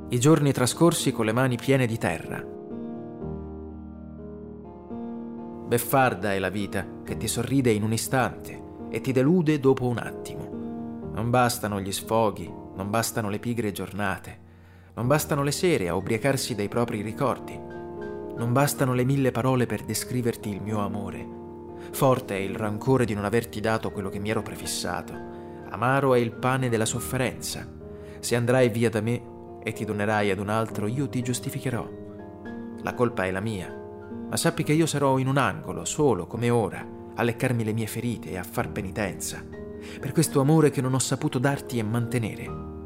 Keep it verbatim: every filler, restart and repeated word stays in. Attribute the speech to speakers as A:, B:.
A: i giorni trascorsi con le mani piene di terra. Beffarda è la vita che ti sorride in un istante e ti delude dopo un attimo. Non bastano gli sfoghi, non bastano le pigre giornate, non bastano le sere a ubriacarsi dei propri ricordi, non bastano le mille parole per descriverti il mio amore. Forte è il rancore di non averti dato quello che mi ero prefissato. Amaro è il pane della sofferenza. Se andrai via da me e ti donerai ad un altro, io ti giustificherò. La colpa è la mia, ma sappi che io sarò in un angolo, solo come ora, a leccarmi le mie ferite e a far penitenza per questo amore che non ho saputo darti e mantenere.